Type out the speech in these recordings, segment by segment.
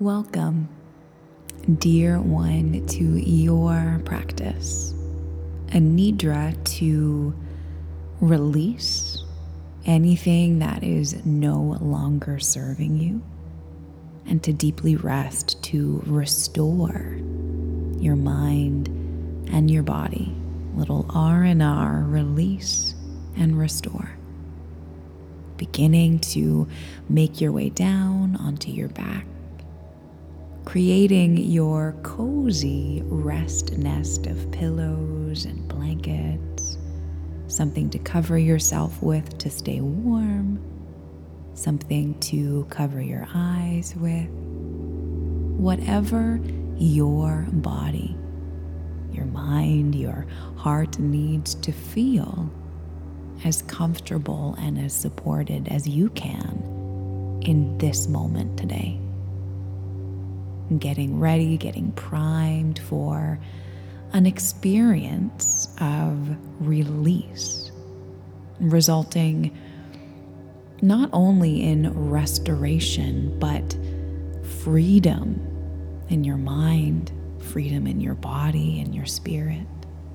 Welcome, dear one, to your practice, a nidra to release anything that is no longer serving you, and to deeply rest, to restore your mind and your body. Little R&R, release and restore. Beginning to make your way down onto your back, creating your cozy rest nest of pillows and blankets, something to cover yourself with to stay warm, something to cover your eyes with, whatever your body, your mind, your heart needs to feel as comfortable and as supported as you can in this moment today. Getting ready, getting primed for an experience of release, resulting not only in restoration, but freedom in your mind, freedom in your body and your spirit.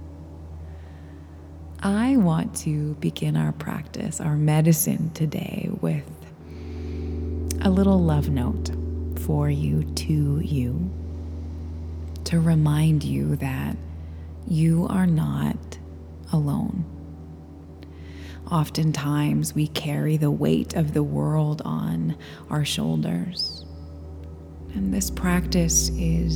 I want to begin our practice, our medicine today, with a little love note for you, to remind you that you are not alone. Oftentimes we carry the weight of the world on our shoulders, and this practice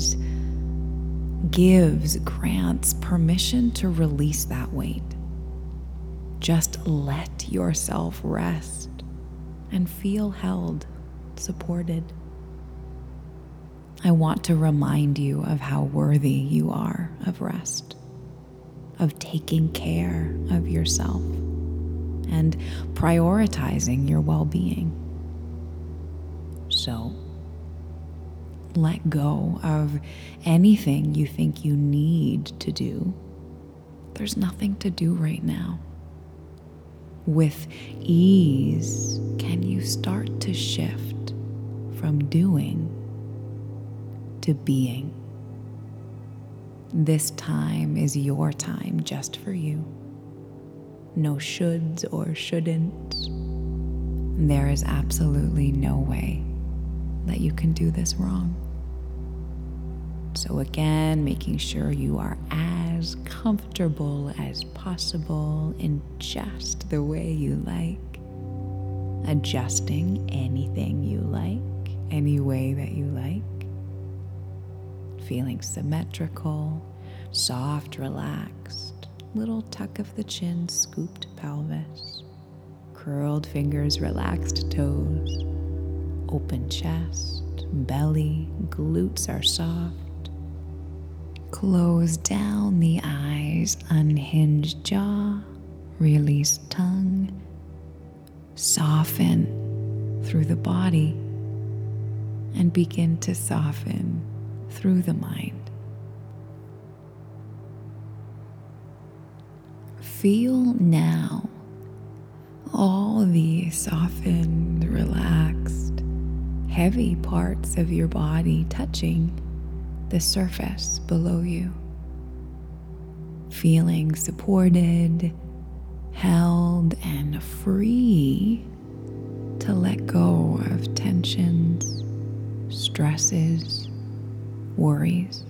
grants permission to release that weight. Just let yourself rest and feel held, supported. I want to remind you of how worthy you are of rest, of taking care of yourself, and prioritizing your well-being. So, let go of anything you think you need to do. There's nothing to do right now. With ease, can you start to shift from doing to being? This time is your time just for you. No shoulds or shouldn'ts. There is absolutely no way that you can do this wrong. So again, making sure you are as comfortable as possible in just the way you like, adjusting anything you like, any way that you like, feeling symmetrical, soft, relaxed, little tuck of the chin, scooped pelvis, curled fingers, relaxed toes, open chest, belly, glutes are soft. Close down the eyes, unhinge jaw, release tongue, soften through the body, and begin to soften through the mind. Feel now all the softened, relaxed, heavy parts of your body touching the surface below you. Feeling supported, held, and free to let go of tensions, stresses, worries.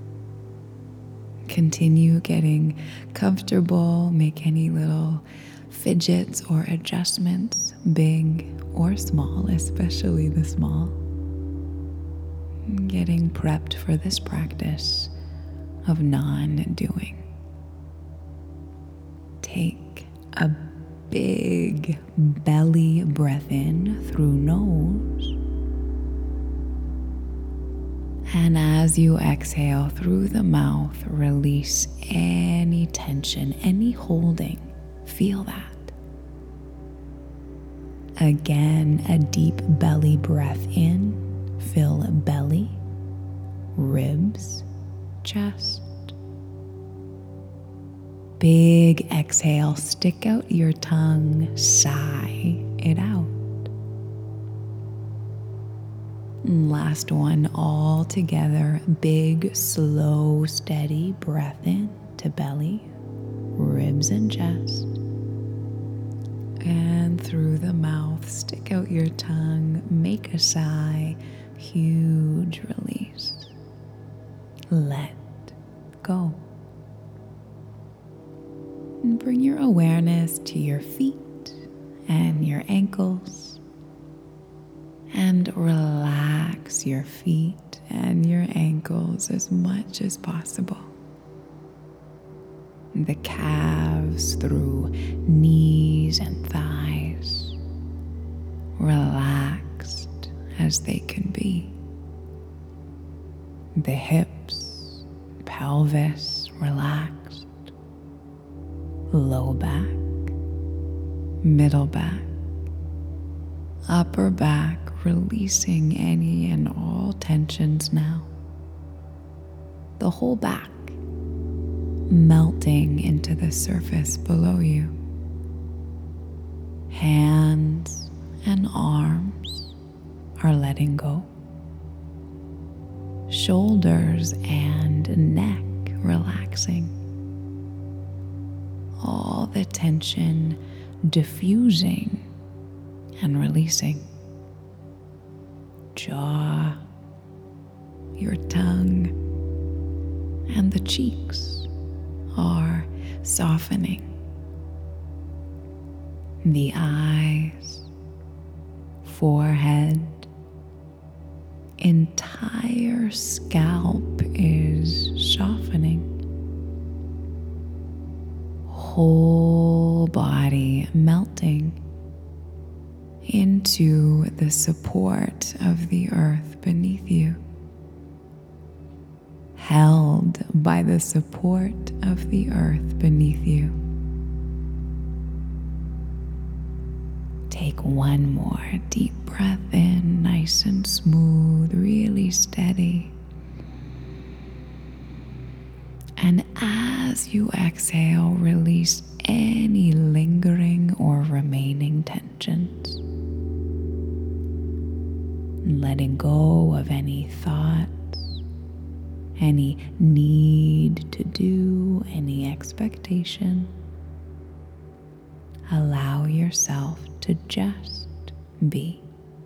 Continue getting comfortable. Make any little fidgets or adjustments, big or small, especially the small. Getting prepped for this practice of non-doing. Take a big belly breath in through nose. And as you exhale through the mouth, release any tension, any holding. Feel that. Again, a deep belly breath in. Fill belly, ribs, chest. Big exhale, stick out your tongue, sigh it out. Last one, all together. Big, slow, steady breath in to belly, ribs and chest. And through the mouth, stick out your tongue, make a sigh, huge release. Let go. And bring your awareness to your feet and your ankles. And relax your feet and your ankles as much as possible. The calves through knees and thighs, relaxed as they can be. The hips, pelvis relaxed. Low back, middle back, upper back, releasing any and all tensions now. The whole back melting into the surface below you. Hands and arms are letting go. Shoulders and neck relaxing. All the tension diffusing and releasing. Jaw, your tongue, and the cheeks are softening. The eyes, forehead, entire scalp is softening. Whole body melting into the support of the earth beneath you. Held by the support of the earth beneath you. Take one more deep breath in, nice and smooth, really steady. And as you exhale, release any lingering or remaining tensions. Letting go of any thoughts, any need to do, any expectation. Allow yourself to just be.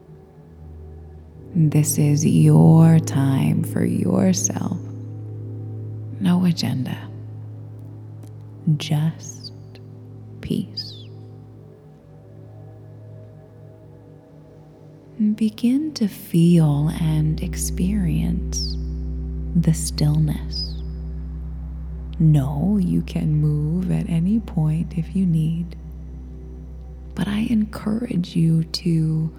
This is your time for yourself. No agenda. Just peace. Begin to feel and experience the stillness. Know you can move at any point if you need, but I encourage you to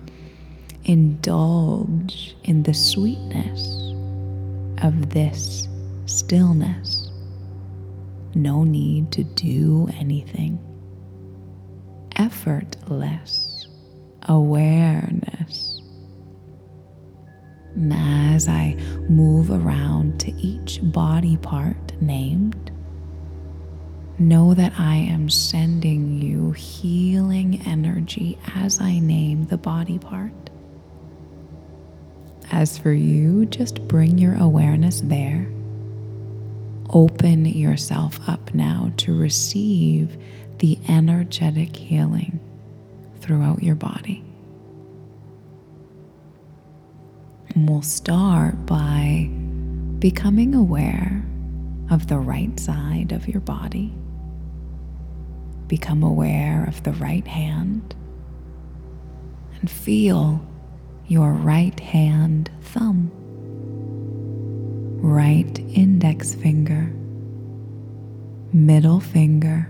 indulge in the sweetness of this stillness. No need to do anything. Effortless awareness. And as I move around to each body part named, know that I am sending you healing energy as I name the body part. As for you, just bring your awareness there. Open yourself up now to receive the energetic healing throughout your body. And we'll start by becoming aware of the right side of your body. Become aware of the right hand and feel your right hand thumb, right index finger, middle finger,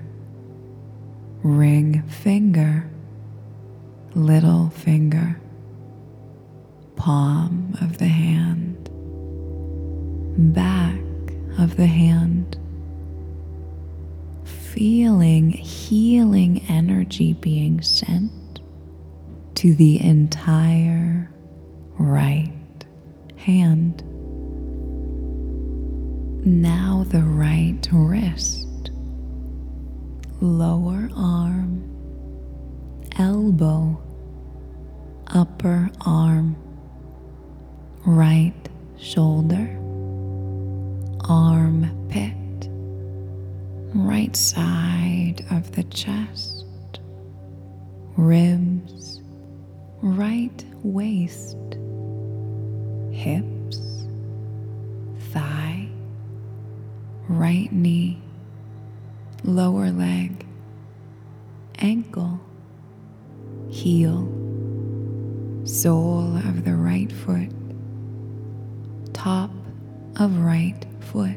ring finger, little finger, palm of the hand, back of the hand, feeling healing energy being sent to the entire right hand. Now the right wrist, lower arm, elbow, upper arm, right shoulder, armpit, right side of the chest, ribs, right waist, hips, thigh, right knee, lower leg, ankle, heel, sole of the right foot, top of right foot,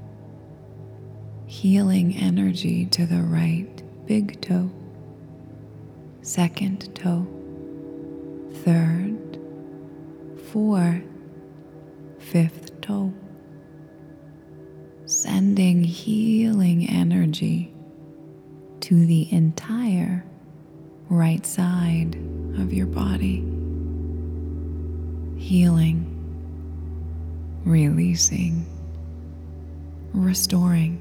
healing energy to the right big toe, second toe, third, fourth, fifth toe, sending healing energy to the entire right side of your body, healing, releasing, restoring,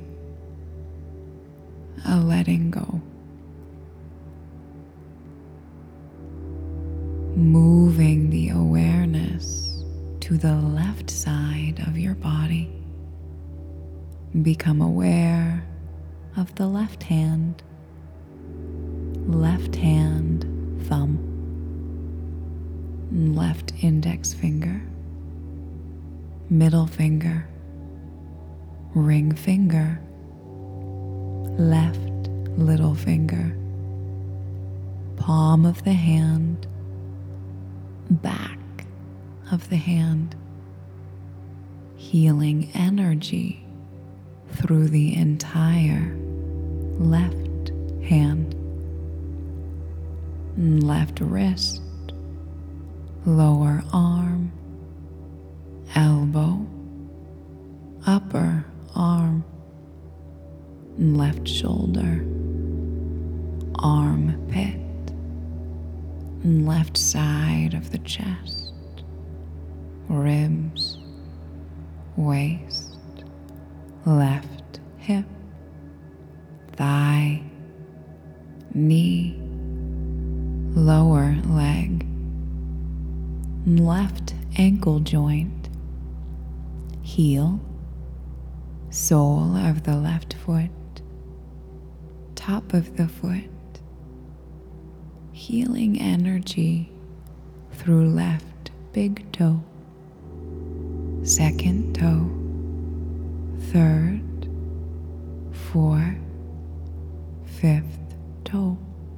a letting go. Moving the awareness to the left side of your body. Become aware of the left hand, thumb, left index finger, middle finger, ring finger, left little finger, palm of the hand, back of the hand, healing energy through the entire left hand, left wrist, lower arm, elbow, upper arm, left shoulder, armpit, left side of the chest, ribs, waist, left hip, thigh, knee, lower leg, left ankle joint, heel, sole of the left foot, top of the foot, healing energy through left big toe, second toe, third, fourth, fifth toe,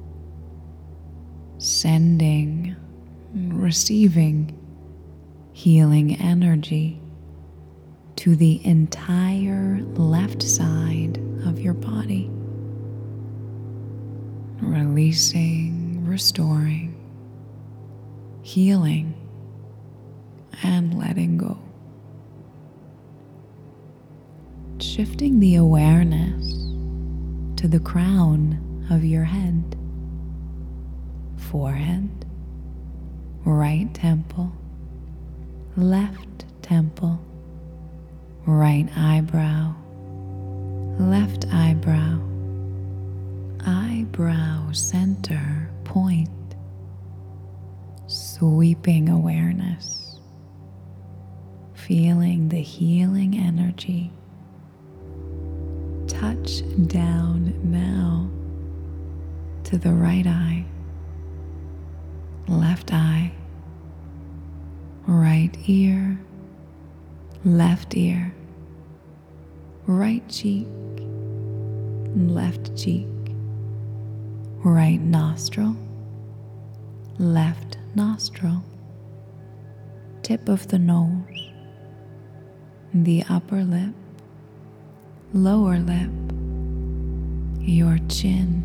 sending, receiving healing energy to the entire left side of your body, releasing, restoring, healing, and letting go. Shifting the awareness to the crown of your head, forehead, right temple, left temple, right eyebrow, left eyebrow, eyebrow center point, sweeping awareness, feeling the healing energy. Touch down now to the right eye, left eye, right ear, left ear, right cheek, left cheek, right nostril, left nostril, tip of the nose, the upper lip, lower lip, your chin,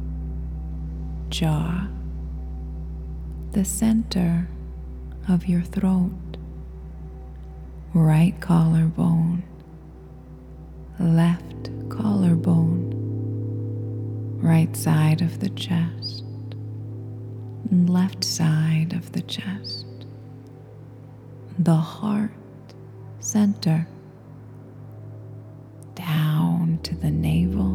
jaw, the center of your throat, right collarbone, left collarbone, right side of the chest, left side of the chest, the heart center, down to the navel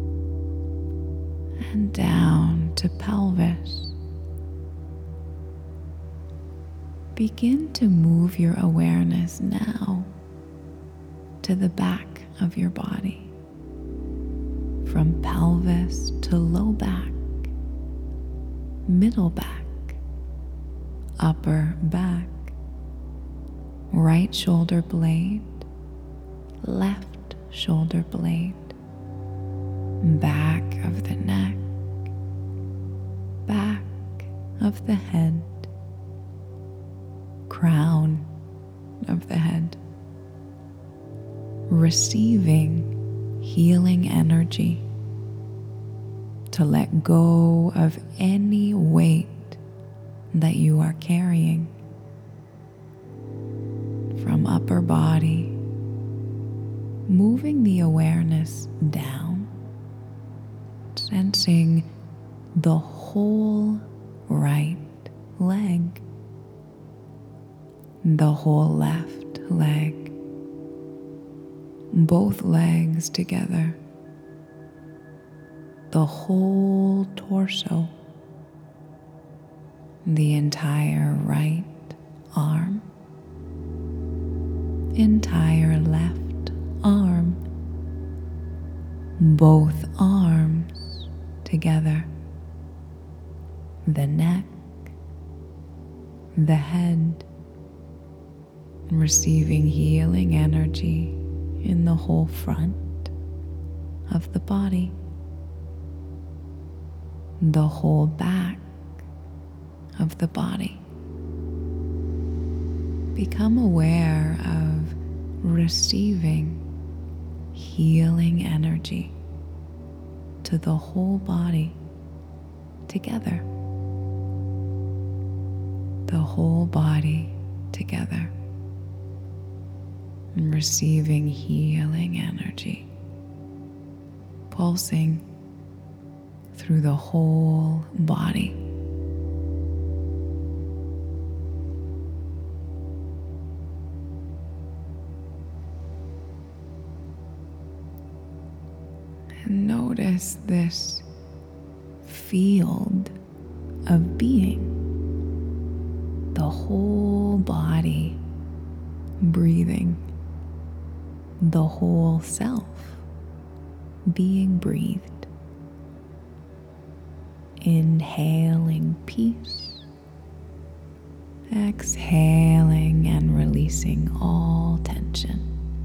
and down to pelvis. Begin to move your awareness now to the back of your body, from pelvis to low back, middle back, upper back, right shoulder blade, left shoulder blade, back of the neck, back of the head, crown of the head, receiving healing energy to let go of any weight that you are carrying from upper body, moving the awareness down, sensing the whole right leg, the whole left leg, both legs together, the whole torso, the entire right arm, entire left arm, both arms together, the neck, the head, receiving healing energy in the whole front of the body, the whole back of the body. Become aware of receiving healing energy to the whole body together, the whole body together, and receiving healing energy pulsing through the whole body. And notice this field of being, the whole body breathing, the whole self being breathed. Inhaling peace, exhaling and releasing all tension.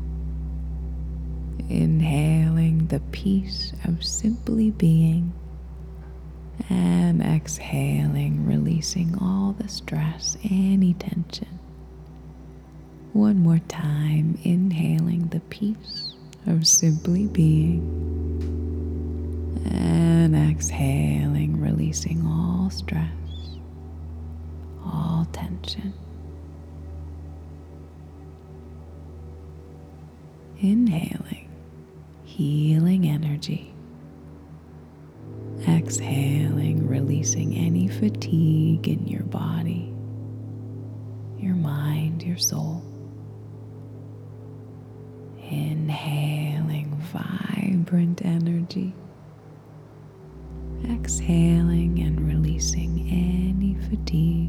Inhaling the peace of simply being, and exhaling, releasing all the stress, any tension. One more time, inhaling the peace of simply being, and exhaling, releasing all stress, all tension. Inhaling healing energy. Exhaling, releasing any fatigue in your body, your mind, your soul. Inhaling vibrant energy. Exhaling and releasing any fatigue.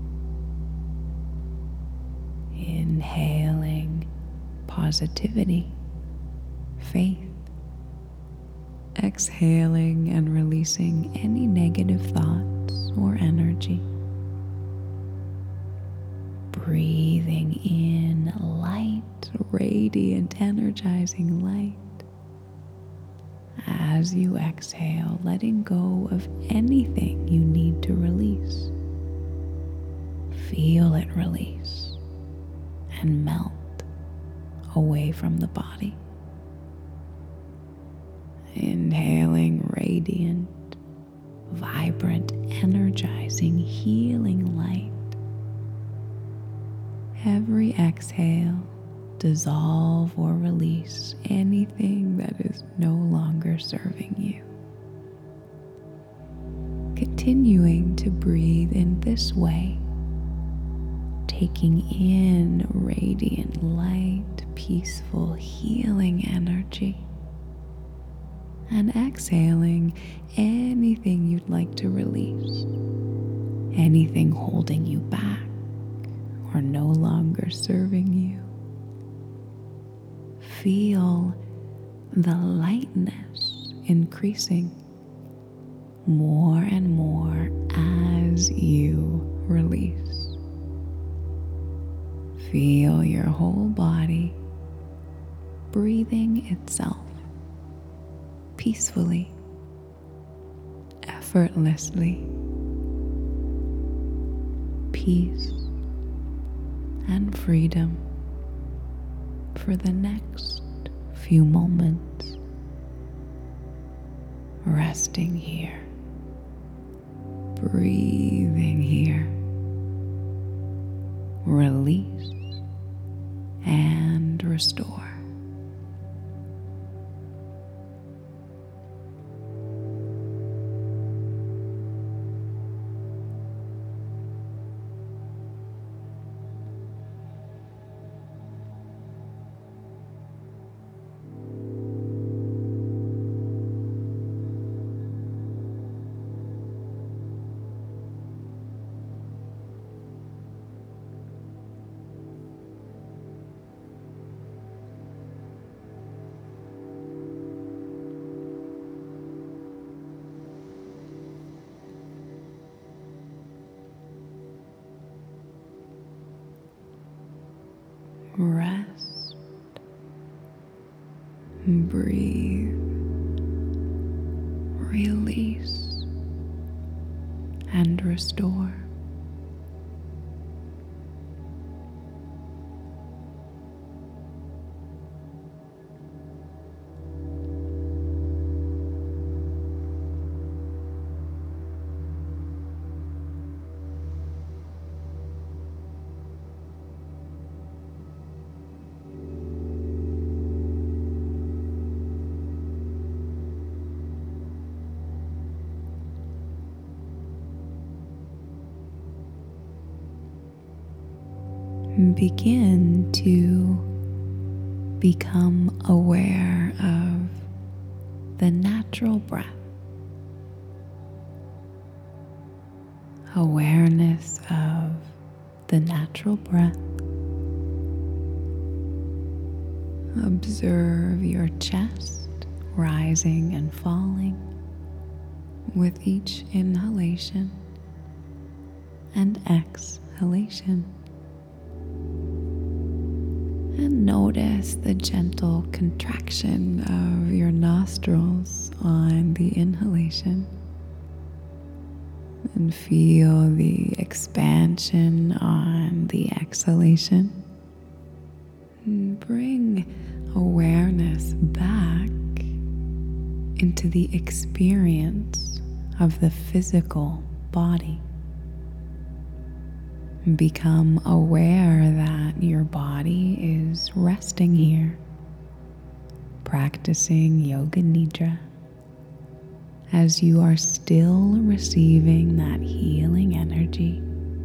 Inhaling positivity, faith. Exhaling and releasing any negative thoughts or energy. Breathing in light, radiant, energizing light. As you exhale, letting go of anything you need to release. Feel it release and melt away from the body. Inhaling radiant, vibrant, energizing, healing light. Every exhale, dissolve or release anything that is no longer serving you. Continuing to breathe in this way, taking in radiant light, peaceful, healing energy. And exhaling anything you'd like to release, anything holding you back, are no longer serving you. Feel the lightness increasing more and more as you release. Feel your whole body breathing itself peacefully, effortlessly. Peace and freedom for the next few moments, resting here, breathing here, release and restore. Rest, breathe, release, and restore. Begin to become aware of the natural breath. Awareness of the natural breath. Observe your chest rising and falling with each inhalation and exhalation. And notice the gentle contraction of your nostrils on the inhalation. And feel the expansion on the exhalation. And bring awareness back into the experience of the physical body. Become aware that your body is resting here, practicing Yoga Nidra, as you are still receiving that healing energy.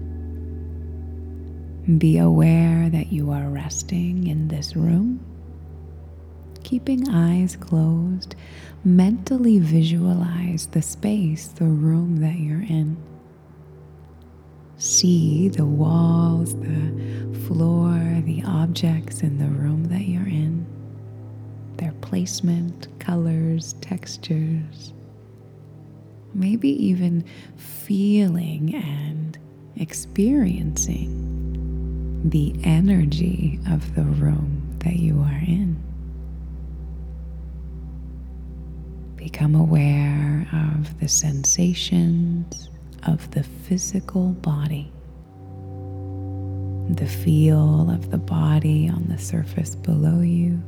Be aware that you are resting in this room. Keeping eyes closed, mentally visualize the space, the room that you're in. See the walls, the floor, the objects in the room that you're in, their placement, colors, textures. Maybe even feeling and experiencing the energy of the room that you are in. Become aware of the sensations of the physical body, the feel of the body on the surface below you,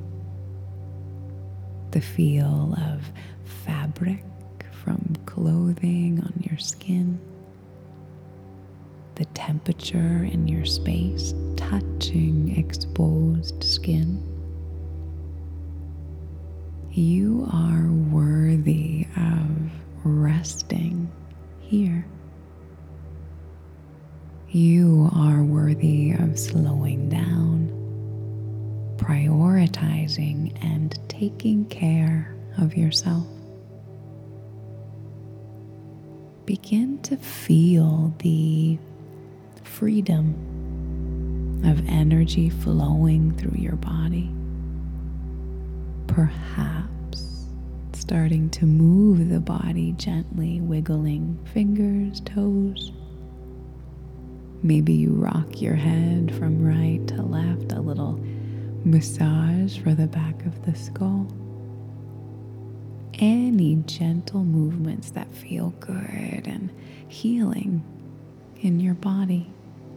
the feel of fabric from clothing on your skin, the temperature in your space touching exposed skin. You are worthy of resting here. You are worthy of slowing down, prioritizing, and taking care of yourself. Begin to feel the freedom of energy flowing through your body. Perhaps starting to move the body gently, wiggling fingers, toes. Maybe you rock your head from right to left, a little massage for the back of the skull. Any gentle movements that feel good and healing in your body.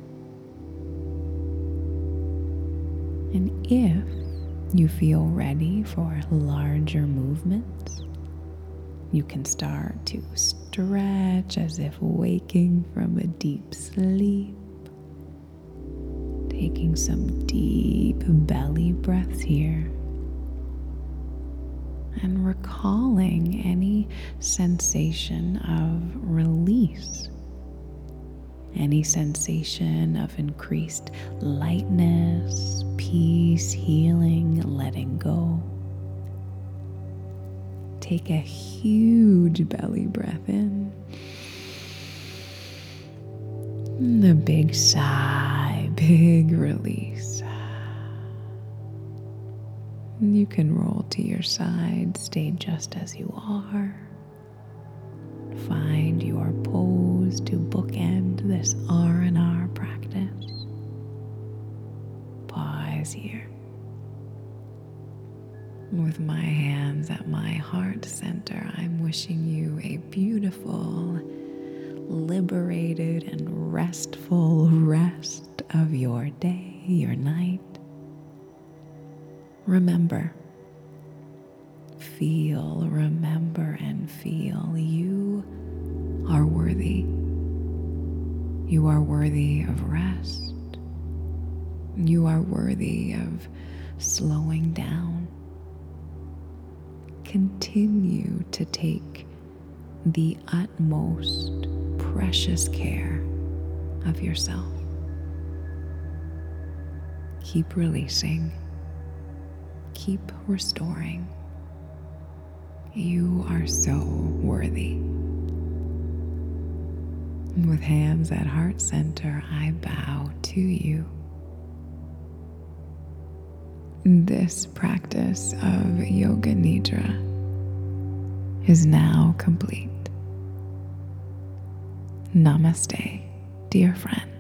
And if you feel ready for larger movements, you can start to stretch as if waking from a deep sleep. Taking some deep belly breaths here. And recalling any sensation of release. Any sensation of increased lightness, peace, healing, letting go. Take a huge belly breath in. And a big sigh, big release. You can roll to your side, stay just as you are. Find your pose to bookend this R&R practice. Pause here. With my hands at my heart center, I'm wishing you a beautiful, liberated, and restful rest of your day, your night. Remember, feel, remember, and feel you are worthy. You are worthy of rest. You are worthy of slowing down. Continue to take the utmost precious care of yourself. Keep releasing. Keep restoring. You are so worthy. With hands at heart center, I bow to you. This practice of Yoga Nidra is now complete. Namaste, dear friend.